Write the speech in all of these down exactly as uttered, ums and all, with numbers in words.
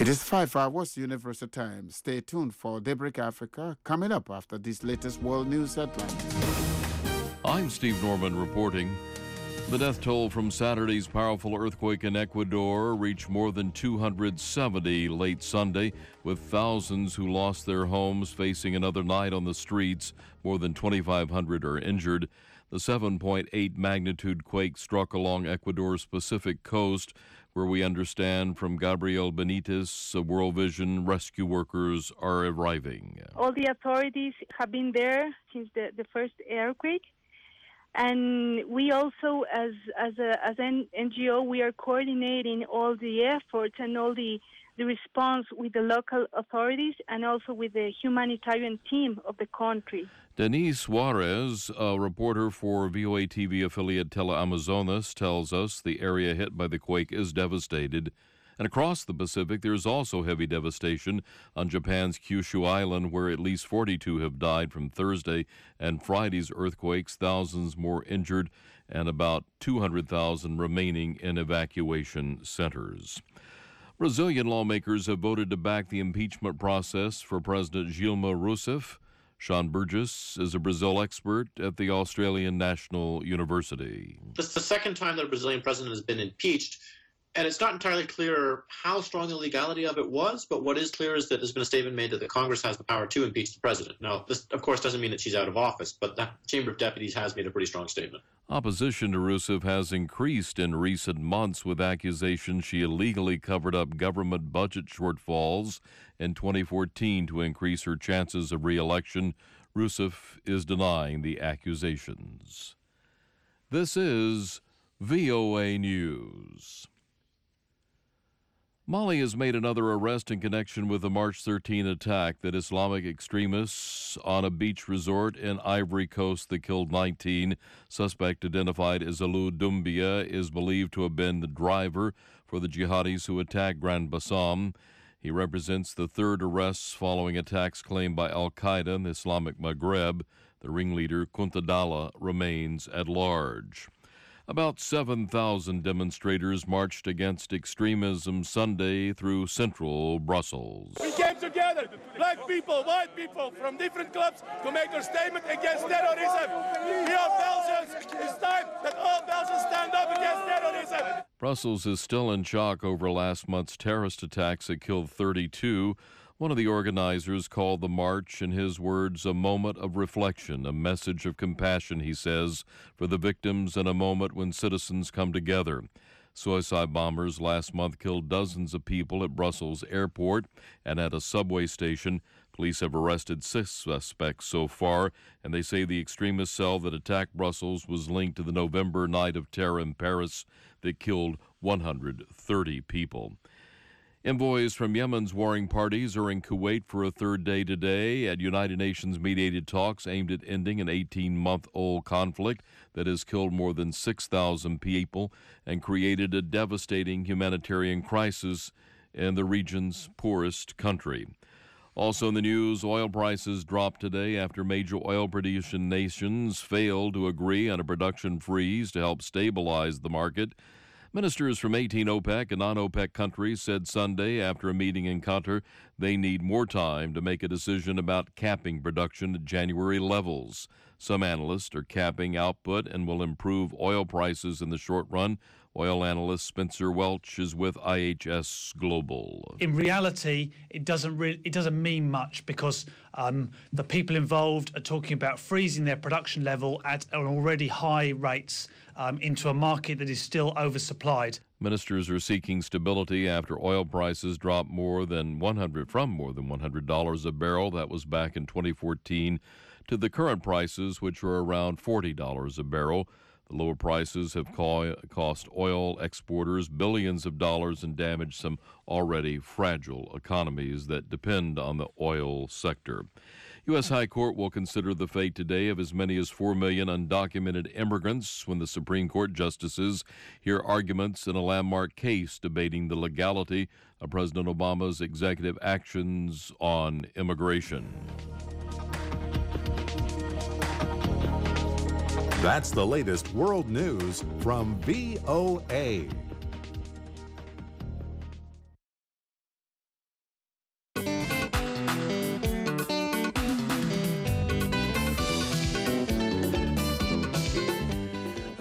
is five hours Universal Time. Stay tuned for Daybreak Africa coming up after these latest world news headlines. I'm Steve Norman reporting. The death toll from Saturday's powerful earthquake in Ecuador reached more than two hundred seventy late Sunday, with thousands who lost their homes facing another night on the streets. More than twenty-five hundred are injured. The seven point eight magnitude quake struck along Ecuador's Pacific coast, where we understand from Gabriel Benitez, World Vision, rescue workers are arriving. All the authorities have been there since the, the first earthquake. And we also, as as a as an N G O, we are coordinating all the efforts and all the, the response with the local authorities and also with the humanitarian team of the country. Denise Juarez, a reporter for V O A T V affiliate Teleamazonas, tells us the area hit by the quake is devastated. And across the Pacific, there's also heavy devastation on Japan's Kyushu Island, where at least forty-two have died from Thursday and Friday's earthquakes, thousands more injured, and about two hundred thousand remaining in evacuation centers. Brazilian lawmakers have voted to back the impeachment process for President Dilma Rousseff. Sean Burgess is a Brazil expert at the Australian National University. This is the second time that a Brazilian president has been impeached. And it's not entirely clear how strong the legality of it was, but what is clear is that there's been a statement made that the Congress has the power to impeach the president. Now, this, of course, doesn't mean that she's out of office, but the Chamber of Deputies has made a pretty strong statement. Opposition to Rousseff has increased in recent months with accusations she illegally covered up government budget shortfalls in twenty fourteen to increase her chances of re-election. Rousseff is denying the accusations. This is V O A News. Mali has made another arrest in connection with the March thirteenth attack that Islamic extremists on a beach resort in Ivory Coast that killed nineteen. Suspect identified as Alou Doumbia is believed to have been the driver for the jihadis who attacked Grand Bassam. He represents the third arrest following attacks claimed by Al-Qaeda in the Islamic Maghreb. The ringleader, Kuntadala, remains at large. About seven thousand demonstrators marched against extremism Sunday through central Brussels. We came together, black people, white people, from different clubs to make a statement against terrorism. We are Belgians. It's time that all Belgians stand up against terrorism. Brussels is still in shock over last month's terrorist attacks that killed thirty-two. One of the organizers called the march, in his words, a moment of reflection, a message of compassion, he says, for the victims and a moment when citizens come together. Suicide bombers last month killed dozens of people at Brussels airport and at a subway station. Police have arrested six suspects so far, and they say the extremist cell that attacked Brussels was linked to the November night of terror in Paris that killed one hundred thirty people. Envoys from Yemen's warring parties are in Kuwait for a third day today at United Nations mediated talks aimed at ending an eighteen-month-old conflict that has killed more than six thousand people and created a devastating humanitarian crisis in the region's poorest country. Also in the news, oil prices dropped today after major oil-producing nations failed to agree on a production freeze to help stabilize the market. Ministers from eighteen OPEC and non-OPEC countries said Sunday after a meeting in Qatar they need more time to make a decision about capping production at January levels. Some analysts are capping output and will improve oil prices in the short run. Oil analyst Spencer Welch is with I H S Global. In reality, it doesn't re- it doesn't mean much because um, the people involved are talking about freezing their production level at an already high rates um, into a market that is still oversupplied. Ministers are seeking stability after oil prices dropped more than one hundred from more than one hundred dollars a barrel. That was back in twenty fourteen to the current prices, which are around forty dollars a barrel. The lower prices have co- cost oil exporters billions of dollars and damaged some already fragile economies that depend on the oil sector. U S High Court will consider the fate today of as many as four million undocumented immigrants when the Supreme Court justices hear arguments in a landmark case debating the legality of President Obama's executive actions on immigration. That's the latest world news from V O A.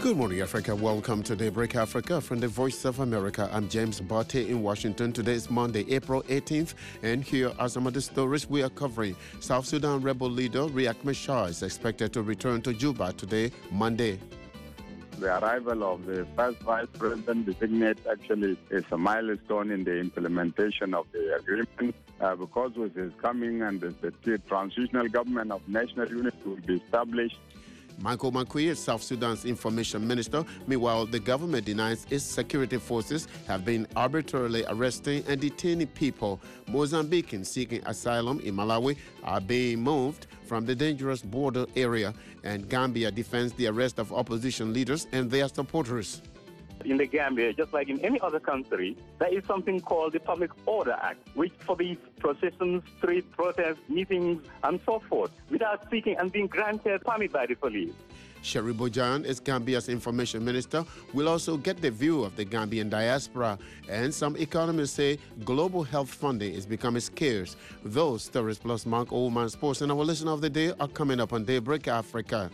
Good morning, Africa. Welcome to Daybreak Africa from the Voice of America. I'm James Barty in Washington. Today is Monday, April eighteenth, and here are some of the stories we are covering. South Sudan rebel leader Riek Machar is expected to return to Juba today, Monday. The arrival of the first vice president designate actually is a milestone in the implementation of the agreement uh, because with his coming and the, the transitional government of national unity will be established. Michael Makui is South Sudan's information minister. Meanwhile, the government denies its security forces have been arbitrarily arresting and detaining people. Mozambicans seeking asylum in Malawi are being moved from the dangerous border area, and Gambia defends the arrest of opposition leaders and their supporters. In the Gambia, just like in any other country, there is something called the Public Order Act, which forbids processions, street protests, meetings, and so forth, without seeking and being granted permit by the police. Sherry Bojan is Gambia's information minister. We'll also get the view of the Gambian diaspora. And some economists say global health funding is becoming scarce. Those stories plus Mark Oldman Sports and our listener of the day are coming up on Daybreak Africa.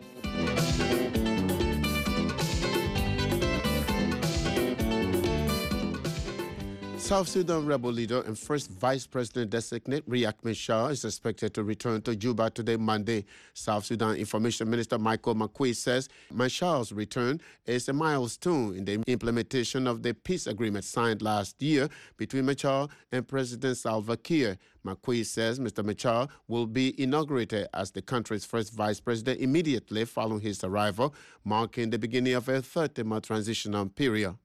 South Sudan rebel leader and first vice president-designate Riek Machar is expected to return to Juba today, Monday. South Sudan Information Minister Michael Makui says Machar's return is a milestone in the implementation of the peace agreement signed last year between Machar and President Salva Kiir. Makui says Mister Machar will be inaugurated as the country's first vice president immediately following his arrival, marking the beginning of a thirty-month transitional period.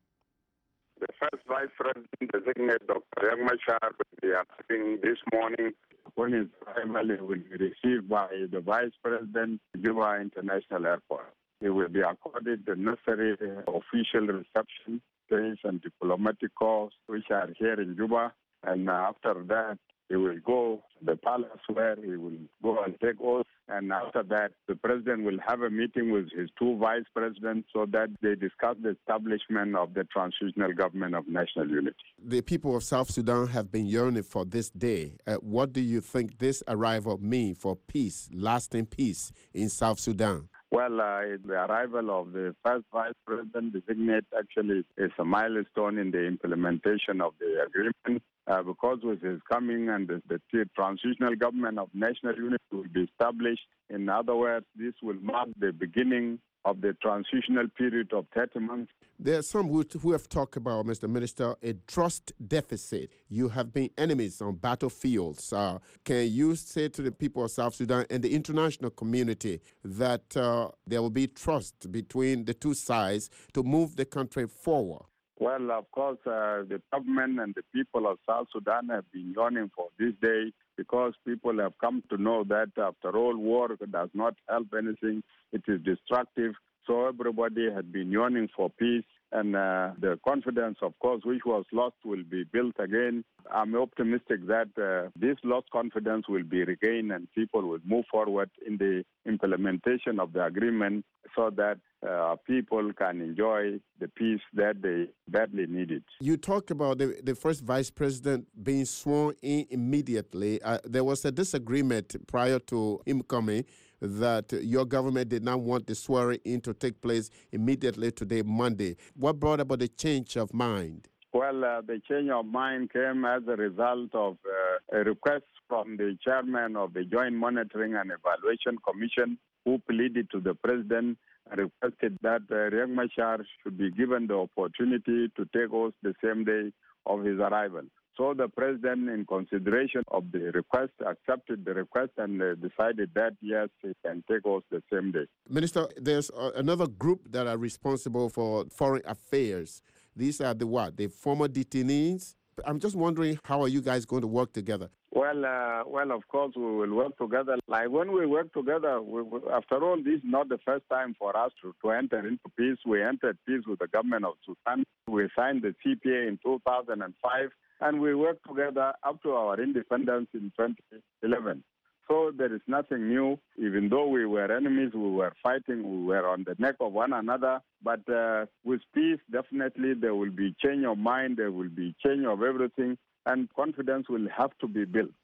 The first vice president designate Doctor Riek Machar will be arriving this morning. When his arrival, he will be received by the vice president at Juba International Airport. He will be accorded the necessary official reception, days, and diplomatic calls which are here in Juba. And after that, he will go to the palace where he will go and take oath. And after that, the president will have a meeting with his two vice presidents so that they discuss the establishment of the transitional government of national unity. The people of South Sudan have been yearning for this day. Uh, what do you think this arrival means for peace, lasting peace in South Sudan? Well, uh, the arrival of the first vice president designate actually is a milestone in the implementation of the agreement uh, because with his coming and the, the transitional government of national unity will be established. In other words, this will mark the beginning of the transitional period of thirty months. There are some who, who have talked about, Mister Minister, a trust deficit. You have been enemies on battlefields. Uh, can you say to the people of South Sudan and the international community that uh, there will be trust between the two sides to move the country forward? Well, of course, uh, the government and the people of South Sudan have been yearning for this day because people have come to know that after all, war does not help anything. It is destructive. So everybody had been yearning for peace, and uh, the confidence, of course, which was lost will be built again. I'm optimistic that uh, this lost confidence will be regained and people will move forward in the implementation of the agreement so that uh, people can enjoy the peace that they badly needed. You talked about the, the first vice president being sworn in immediately. Uh, there was a disagreement prior to him coming that your government did not want the swearing in to take place immediately today, Monday. What brought about the change of mind? Well, uh, the change of mind came as a result of uh, a request from the chairman of the Joint Monitoring and Evaluation Commission, who pleaded to the president and requested that uh, Riek Machar should be given the opportunity to take oath the same day of his arrival. So the president, in consideration of the request, accepted the request and uh, decided that, yes, he can take oath the same day. Minister, there's uh, another group that are responsible for foreign affairs. These are the what? The former detainees? I'm just wondering, how are you guys going to work together? Well, uh, well, of course, we will work together. Like when we work together, we, we, after all, this is not the first time for us to, to enter into peace. We entered peace with the government of Sudan. We signed the C P A in two thousand five. And we worked together up to our independence in twenty eleven. So there is nothing new. Even though we were enemies, we were fighting, we were on the neck of one another. But uh, with peace, definitely there will be change of mind, there will be change of everything, and confidence will have to be built.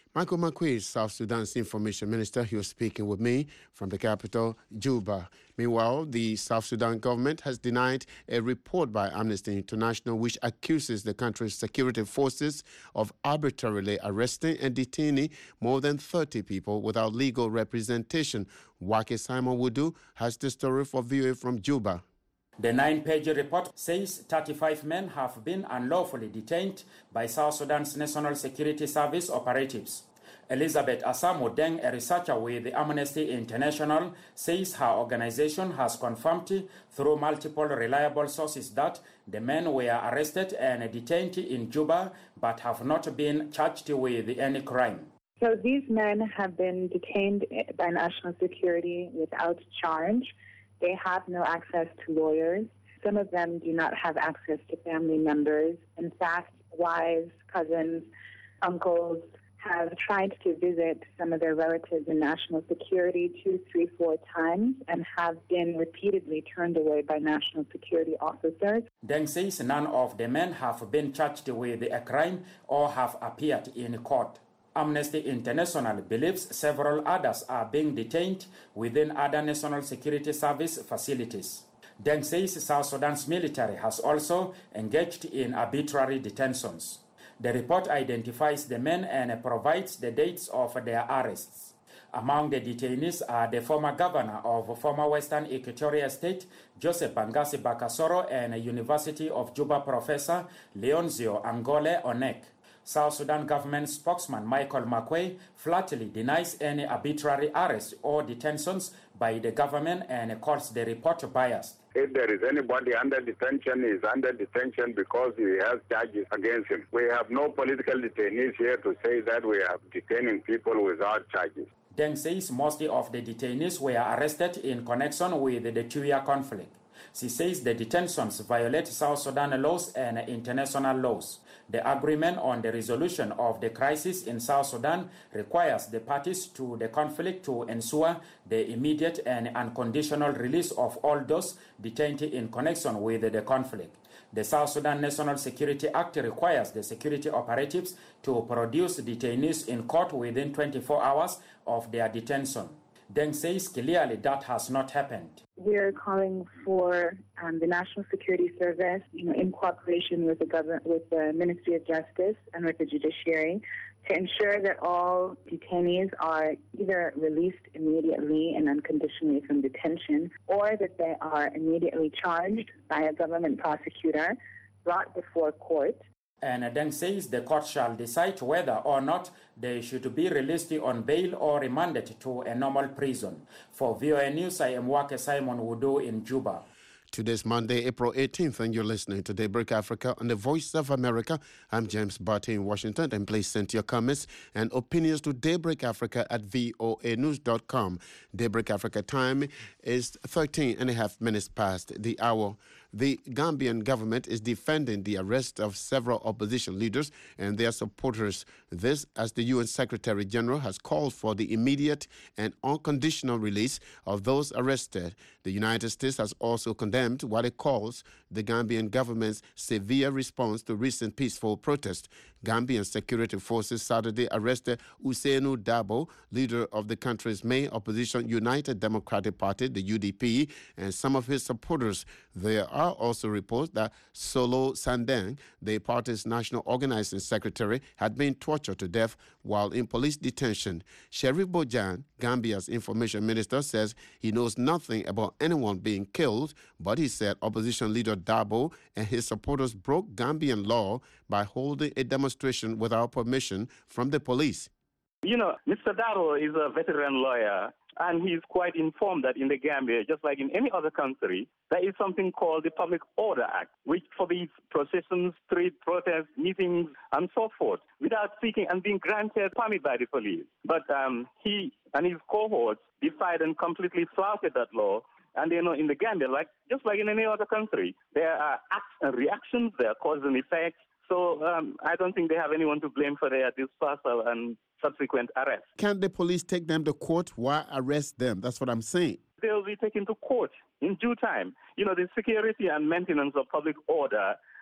Michael Makuei, South Sudan's information minister, he was speaking with me from the capital, Juba. Meanwhile, the South Sudan government has denied a report by Amnesty International which accuses the country's security forces of arbitrarily arresting and detaining more than thirty people without legal representation. Wake Simon Wudu has the story for V O A from Juba. The nine-page report says thirty-five men have been unlawfully detained by South Sudan's National Security Service operatives. Elizabeth Asamo Deng, a researcher with Amnesty International, says her organization has confirmed through multiple reliable sources that the men were arrested and detained in Juba but have not been charged with any crime. So these men have been detained by national security without charge. They have no access to lawyers. Some of them do not have access to family members. In fact, wives, cousins, uncles have tried to visit some of their relatives in national security two, three, four times and have been repeatedly turned away by national security officers. Deng says none of the men have been charged with a crime or have appeared in court. Amnesty International believes several others are being detained within other National Security Service facilities. Deng says South Sudan's military has also engaged in arbitrary detentions. The report identifies the men and provides the dates of their arrests. Among the detainees are the former governor of former Western Equatoria State, Joseph Bangasi Bakasoro, and University of Juba professor Leonzio Angole Onek. South Sudan government spokesman Michael Makuei flatly denies any arbitrary arrests or detentions by the government and calls the report biased. If there is anybody under detention, he is under detention because he has charges against him. We have no political detainees here to say that we are detaining people without charges. Deng says most of the detainees were arrested in connection with the two-year conflict. She says the detentions violate South Sudan laws and international laws. The agreement on the resolution of the crisis in South Sudan requires the parties to the conflict to ensure the immediate and unconditional release of all those detained in connection with the conflict. The South Sudan National Security Act requires the security operatives to produce detainees in court within twenty-four hours of their detention. Deng says clearly that has not happened. We're calling for um, the National Security Service, you know, in cooperation with the government, with the Ministry of Justice and with the Judiciary, to ensure that all detainees are either released immediately and unconditionally from detention, or that they are immediately charged by a government prosecutor, brought before court. And Deng says the court shall decide whether or not they should be released on bail or remanded to a normal prison. For V O A News, I am Wake Simon Wudu in Juba. Today's Monday, April eighteenth, and you're listening to Daybreak Africa on the Voice of America. I'm James Barty in Washington, and please send your comments and opinions to Daybreak Africa at V O A news dot com. Daybreak Africa time is thirteen and a half minutes past the hour. The Gambian government is defending the arrest of several opposition leaders and their supporters. This as the U N Secretary General has called for the immediate and unconditional release of those arrested. The United States has also condemned what it calls the Gambian government's severe response to recent peaceful protests. Gambian security forces Saturday arrested Ousseynou Dabo, leader of the country's main opposition United Democratic Party, the U D P, and some of his supporters. There are also reports that Solo Sandeng, the party's national organizing secretary, had been tortured to death while in police detention. Sheriff Bojan, Gambia's information minister, says he knows nothing about anyone being killed, but he said opposition leader Dabo and his supporters broke Gambian law by holding a demonstration without permission from the police. You know, Mister Dabo is a veteran lawyer, and he's quite informed that in the Gambia, just like in any other country, there is something called the Public Order Act, which for these processions, street protests, meetings, and so forth, without seeking and being granted permit by the police. But um, he and his cohorts decided and completely flouted that law. And, you know, in the Gambia, like just like in any other country, there are acts and reactions, there are cause and effects. So um, I don't think they have anyone to blame for their dispersal and subsequent arrest. Can the police take them to court? Why arrest them? That's what I'm saying. They'll be taken to court in due time. You know, the security and maintenance of public order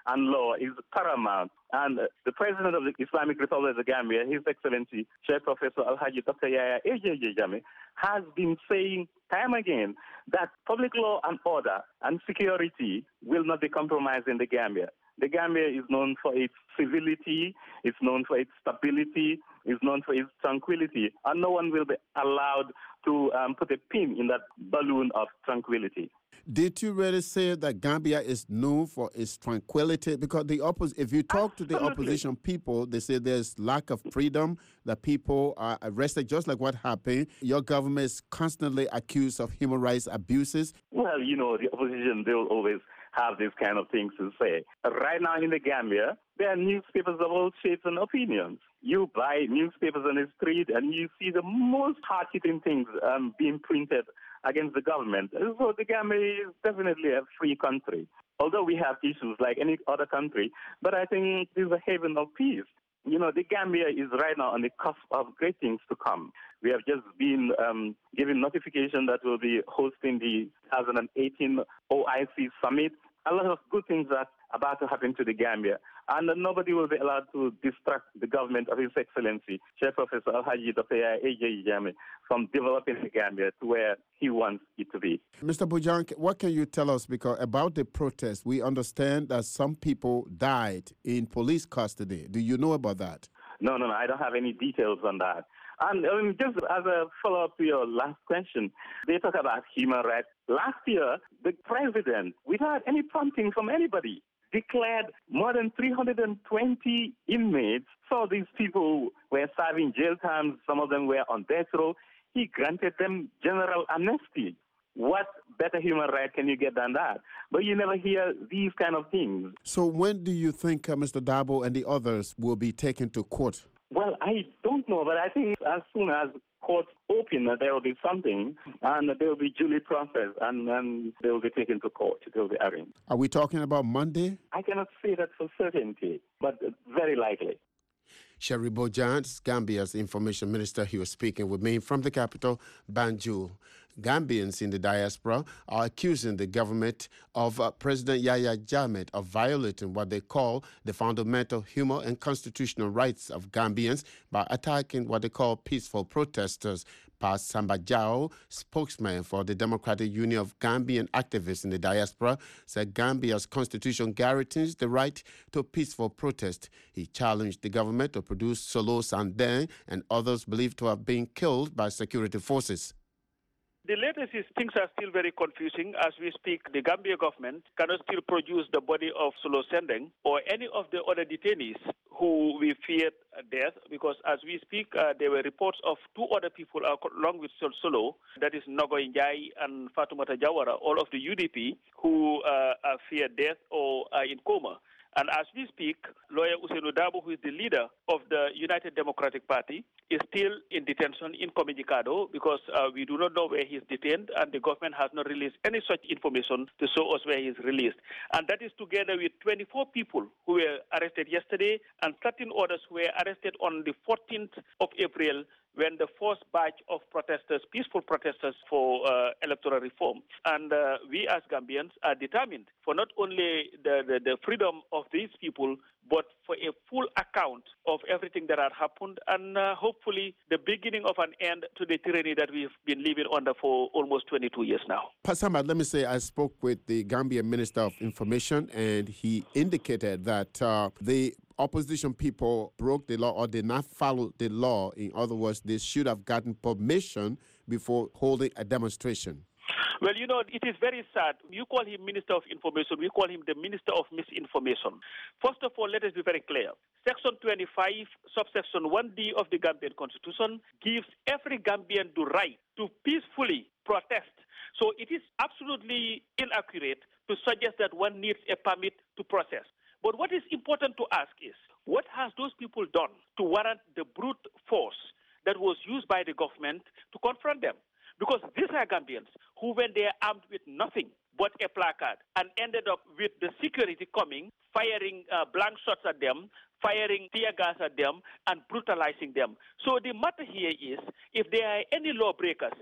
and law is paramount. And uh, the President of the Islamic Republic of the Gambia, His Excellency Sheikh Professor Alhaji Doctor Yaya A J J Jammeh, has been saying time again that public law and order and security will not be compromised in the Gambia. The Gambia is known for its civility, it's known for its stability, it's known for its tranquility, and no one will be allowed to um, put a pin in that balloon of tranquility. Did you really say that Gambia is known for its tranquility? Because the oppos- if you talk to the Absolutely. opposition people, they say there's lack of freedom, that people are arrested, just like what happened. Your government is constantly accused of human rights abuses. Well, you know, the opposition, they will always have these kind of things to say. Right now in the Gambia, there are newspapers of all shapes and opinions. You buy newspapers on the street and you see the most hard-hitting things um, being printed against the government. So the Gambia is definitely a free country. Although we have issues like any other country, but I think this is a haven of peace. You know, the Gambia is right now on the cusp of great things to come. We have just been um, given notification that we'll be hosting the twenty eighteen O I C Summit. A lot of good things are about to happen to the Gambia, and nobody will be allowed to distract the government of His Excellency, Chair Professor Alhaji Doctor A J Jammeh, from developing the Gambia to where he wants it to be. Mister Bojang, what can you tell us because about the protest? We understand that some people died in police custody. Do you know about that? No, no, no, I don't have any details on that. And um, just as a follow-up to your last question, they talk about human rights. Last year, the president, without any prompting from anybody, declared more than three hundred twenty inmates. So these people were serving jail time. Some of them were on death row. He granted them general amnesty. What better human right can you get than that? But you never hear these kind of things. So when do you think uh, Mister Dabo and the others will be taken to court? Well, I don't know, but I think as soon as courts open, there will be something, and they will be duly processed, and then they will be taken to court. They will be arraigned. Are we talking about Monday? I cannot say that for certainty, but very likely. Sherry Bojang, Gambia's information minister, he was speaking with me from the capital, Banjul. Gambians in the diaspora are accusing the government of uh, President Yahya Jammeh of violating what they call the fundamental human and constitutional rights of Gambians by attacking what they call peaceful protesters. Pas Samba Jao, spokesman for the Democratic Union of Gambian Activists in the Diaspora, said Gambia's constitution guarantees the right to peaceful protest. He challenged the government to produce Solo Sandeng and others believed to have been killed by security forces. The latest is things are still very confusing. As we speak, the Gambia government cannot still produce the body of Solo Sandeng or any of the other detainees who we feared death, because as we speak, uh, there were reports of two other people uh, along with Solo, that is Nogoy Njai and Fatoumata Jawara, all of the U D P, who uh, are feared death or are in coma. And as we speak, lawyer Ousainou Darboe, who is the leader of the United Democratic Party, is still in detention in Communicado because uh, we do not know where he is detained, and the government has not released any such information to show us where he is released. And that is together with twenty-four people who were arrested yesterday and thirteen others who were arrested on the fourteenth of April when the first batch of protesters, peaceful protesters for uh, electoral reform. And uh, we as Gambians are determined for not only the, the, the freedom of these people, but for a full account of everything that had happened, and uh, hopefully the beginning of an end to the tyranny that we've been living under for almost twenty-two years now. Pasamba, let me say I spoke with the Gambian Minister of Information, and he indicated that uh, the opposition people broke the law or did not follow the law. In other words, they should have gotten permission before holding a demonstration. Well, you know, it is very sad. You call him Minister of Information. We call him the Minister of Misinformation. First of all, let us be very clear. Section twenty-five, subsection one D of the Gambian Constitution gives every Gambian the right to peacefully protest. So it is absolutely inaccurate to suggest that one needs a permit to protest. But what is important to ask is, what has those people done to warrant the brute force that was used by the government to confront them? Because these are Gambians who, when they are armed with nothing but a placard and ended up with the security coming, firing uh, blank shots at them, firing tear gas at them, and brutalizing them. So the matter here is, if there are any lawbreakers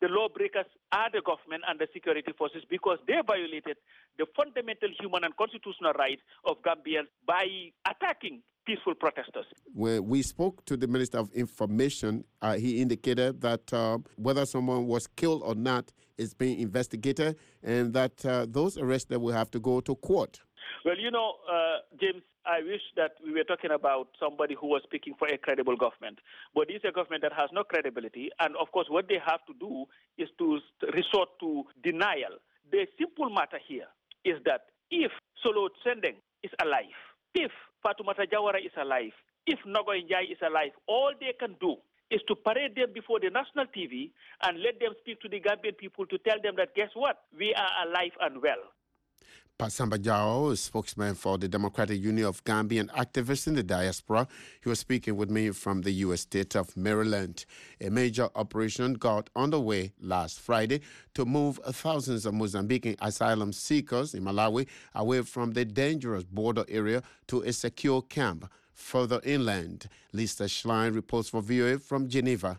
the lawbreakers are the government and the security forces because they violated the fundamental human and constitutional rights of Gambians by attacking peaceful protesters. When we spoke to the Minister of Information, uh, he indicated that uh, whether someone was killed or not is being investigated and that uh, those arrested will have to go to court. Well, you know, uh, James, I wish that we were talking about somebody who was speaking for a credible government. But this is a government that has no credibility. And, of course, what they have to do is to resort to denial. The simple matter here is that if Solo Sendeng is alive, if Fatoumata Jawara is alive, if Nogoy Njai is alive, all they can do is to parade them before the national T V and let them speak to the Gambian people to tell them that, guess what, we are alive and well. Pasamba Jao, spokesman for the Democratic Union of Gambian activists in the diaspora. He was speaking with me from the U S state of Maryland. A major operation got underway last Friday to move thousands of Mozambican asylum seekers in Malawi away from the dangerous border area to a secure camp further inland. Lisa Schlein reports for V O A from Geneva.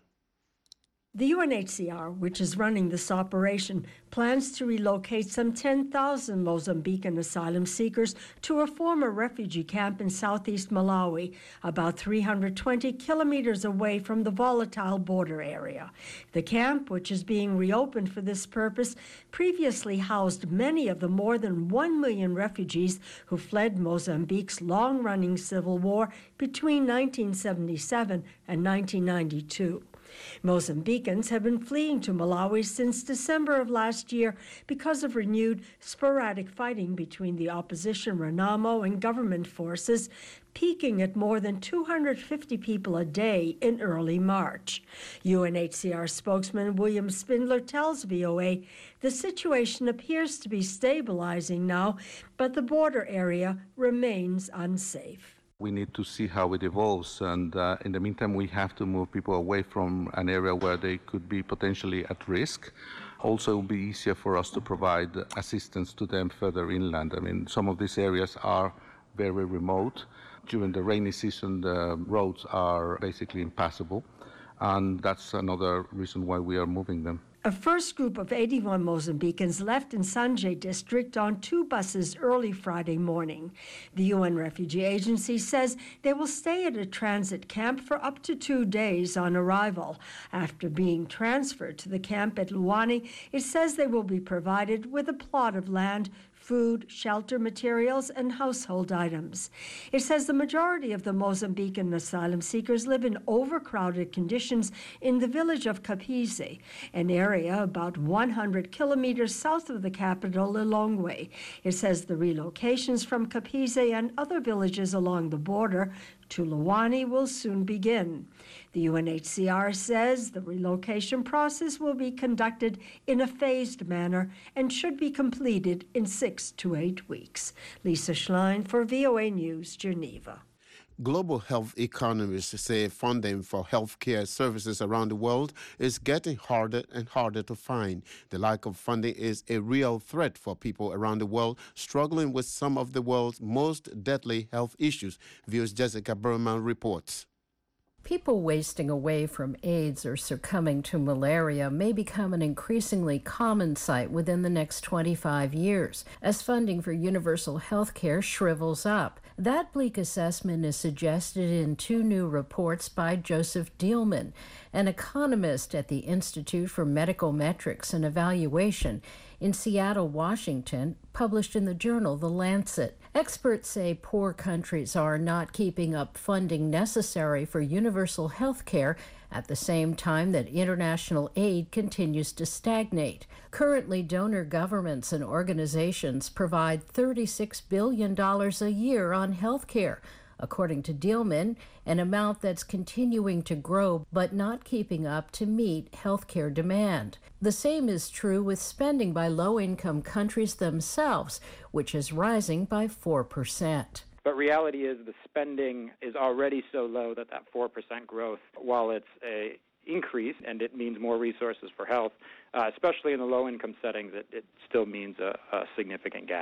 The U N H C R, which is running this operation, plans to relocate some ten thousand Mozambican asylum seekers to a former refugee camp in southeast Malawi, about three hundred twenty kilometers away from the volatile border area. The camp, which is being reopened for this purpose, previously housed many of the more than one million refugees who fled Mozambique's long-running civil war between nineteen seventy-seven and nineteen ninety-two. Mozambicans have been fleeing to Malawi since December of last year because of renewed sporadic fighting between the opposition Renamo and government forces, peaking at more than two hundred fifty people a day in early March. U N H C R spokesman William Spindler tells V O A the situation appears to be stabilizing now, but the border area remains unsafe. We need to see how it evolves, and uh, in the meantime we have to move people away from an area where they could be potentially at risk. Also, it will be easier for us to provide assistance to them further inland. I mean, some of these areas are very remote. During the rainy season, the roads are basically impassable, and that's another reason why we are moving them. A first group of eighty-one Mozambicans left in Sanje district on two buses early Friday morning. The U N Refugee Agency says they will stay at a transit camp for up to two days on arrival. After being transferred to the camp at Luwani, it says they will be provided with a plot of land, food, shelter materials, and household items. It says the majority of the Mozambican asylum seekers live in overcrowded conditions in the village of Capize, an area about one hundred kilometers south of the capital, Lilongwe. It says the relocations from Capize and other villages along the border to Luwani will soon begin. The U N H C R says the relocation process will be conducted in a phased manner and should be completed in six to eight weeks. Lisa Schlein for V O A News, Geneva. Global health economists say funding for healthcare services around the world is getting harder and harder to find. The lack of funding is a real threat for people around the world struggling with some of the world's most deadly health issues. V O's Jessica Berman reports. People wasting away from AIDS or succumbing to malaria may become an increasingly common sight within the next twenty-five years as funding for universal health care shrivels up. That bleak assessment is suggested in two new reports by Joseph Dielman, an economist at the Institute for Medical Metrics and Evaluation in Seattle, Washington, published in the journal The Lancet. Experts say poor countries are not keeping up funding necessary for universal health care at the same time that international aid continues to stagnate. Currently, donor governments and organizations provide thirty-six billion dollars a year on health care, according to Dielman, an amount that's continuing to grow but not keeping up to meet healthcare demand. The same is true with spending by low-income countries themselves, which is rising by four percent. But reality is the spending is already so low that that four percent growth, while it's a increase and it means more resources for health, uh, especially in the low-income settings, it, it still means a, a significant gap.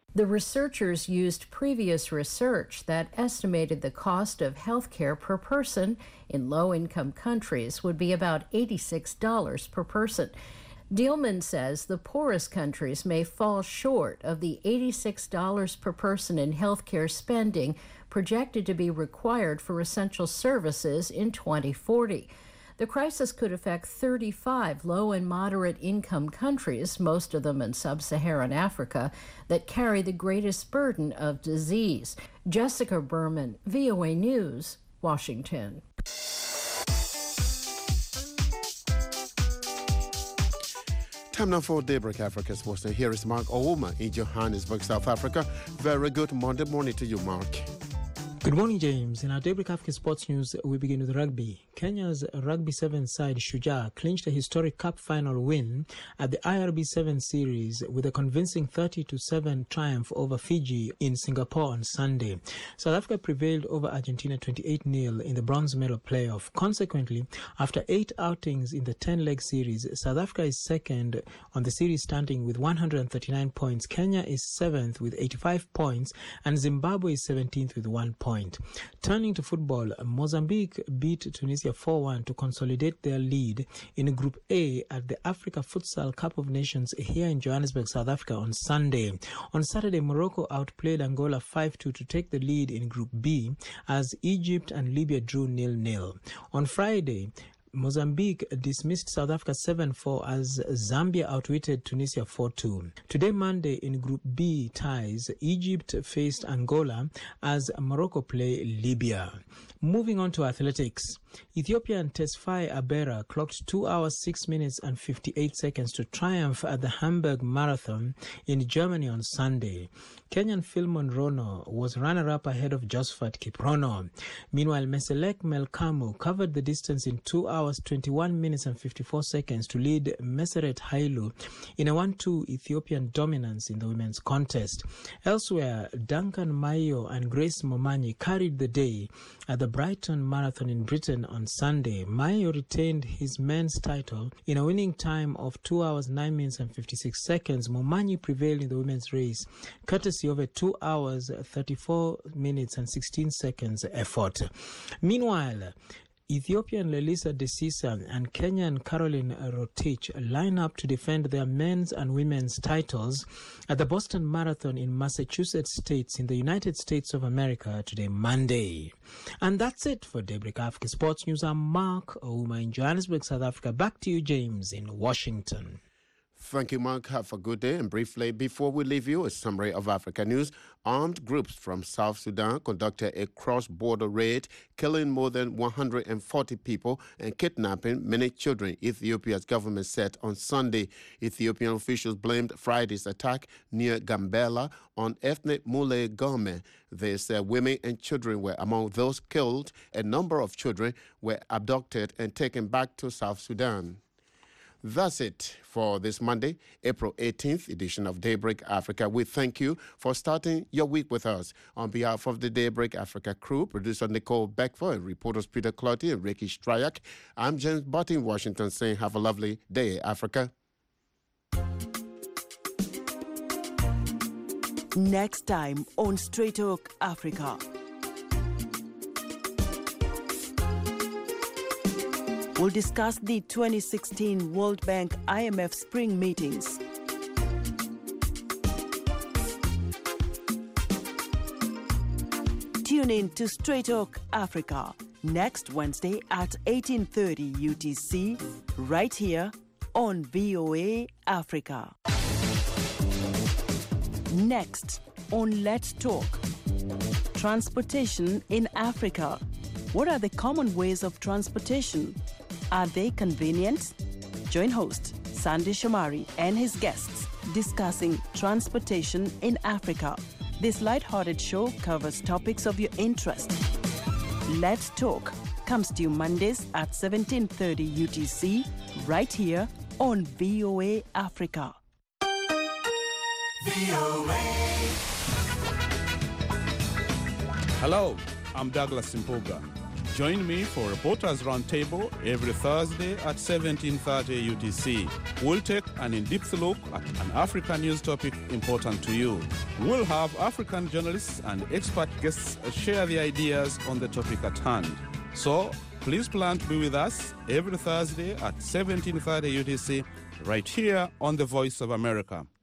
The researchers used previous research that estimated the cost of healthcare per person in low-income countries would be about eighty-six dollars per person. Dielman says the poorest countries may fall short of the eighty-six dollars per person in healthcare spending projected to be required for essential services in twenty forty. The crisis could affect thirty-five low and moderate income countries, most of them in sub-Saharan Africa, that carry the greatest burden of disease. Jessica Berman, V O A News, Washington. Time now for Daybreak Africa Sports. And here is Mark Ouma in Johannesburg, South Africa. Very good Monday morning to you, Mark. Good morning, James. In our Daybreak Africa Sports News, we begin with rugby. Kenya's Rugby seven side Shujaa clinched a historic cup final win at the I R B seven series with a convincing thirty to seven triumph over Fiji in Singapore on Sunday. South Africa prevailed over Argentina twenty-eight nil in the bronze medal playoff. Consequently, after eight outings in the ten-leg series, South Africa is second on the series standing with one hundred thirty-nine points. Kenya is seventh with eighty-five points, and Zimbabwe is seventeenth with one point. Turning to football, Mozambique beat Tunisia four one to consolidate their lead in Group A at the Africa Futsal Cup of Nations here in Johannesburg, South Africa on Sunday. On Saturday, Morocco outplayed Angola five two to take the lead in Group B as Egypt and Libya drew nil nil. On Friday, Mozambique dismissed South Africa seven four as Zambia outwitted Tunisia four two. Today, Monday, in Group B ties, Egypt faced Angola as Morocco play Libya. Moving on to athletics, Ethiopian Tesfaye Abera clocked two hours, six minutes and fifty-eight seconds to triumph at the Hamburg Marathon in Germany on Sunday. Kenyan Philemon Rono was runner-up ahead of Josephat Kiprono. Meanwhile, Meselek Melkamu covered the distance in two hours, twenty-one minutes and fifty-four seconds to lead Meseret Hailu in a one two Ethiopian dominance in the women's contest. Elsewhere, Duncan Mayo and Grace Momanyi carried the day at the Brighton Marathon in Britain on Sunday. Mayo retained his men's title in a winning time of two hours, nine minutes and fifty-six seconds. Momanyi prevailed in the women's race, courtesy of a two hours, thirty-four minutes and sixteen seconds effort. Meanwhile, Ethiopian Lelisa Desisa and Kenyan Caroline Rotich line up to defend their men's and women's titles at the Boston Marathon in Massachusetts States in the United States of America today, Monday. And that's it for Daybreak Africa Sports News. I'm Mark Ouma in Johannesburg, South Africa. Back to you, James, in Washington. Thank you, Mark. Have a good day. And briefly, before we leave you, a summary of Africa news. Armed groups from South Sudan conducted a cross-border raid, killing more than one hundred forty people and kidnapping many children, Ethiopia's government said on Sunday. Ethiopian officials blamed Friday's attack near Gambela on ethnic Mule Gome. They said women and children were among those killed. A number of children were abducted and taken back to South Sudan. That's it for this Monday, April eighteenth edition of Daybreak Africa. We thank you for starting your week with us. On behalf of the Daybreak Africa crew, producer Nicole Beckford, and reporters Peter Clotty and Ricky Stryak, I'm James Butt in Washington saying have a lovely day, Africa. Next time on Straight Talk Africa. We'll discuss the twenty sixteen World Bank I M F spring meetings. Tune in to Straight Talk Africa next Wednesday at eighteen thirty U T C, right here on V O A Africa. Next on Let's Talk, transportation in Africa. What are the common ways of transportation? Are they convenient? Join host Sandy Shomari and his guests discussing transportation in Africa. This light-hearted show covers topics of your interest. Let's Talk comes to you Mondays at seventeen thirty U T C, right here on V O A Africa. V O A. Hello, I'm Douglas Simpuga. Join me for Reporters Roundtable every Thursday at seventeen thirty U T C. We'll take an in-depth look at an African news topic important to you. We'll have African journalists and expert guests share their ideas on the topic at hand. So please plan to be with us every Thursday at seventeen thirty U T C right here on the Voice of America.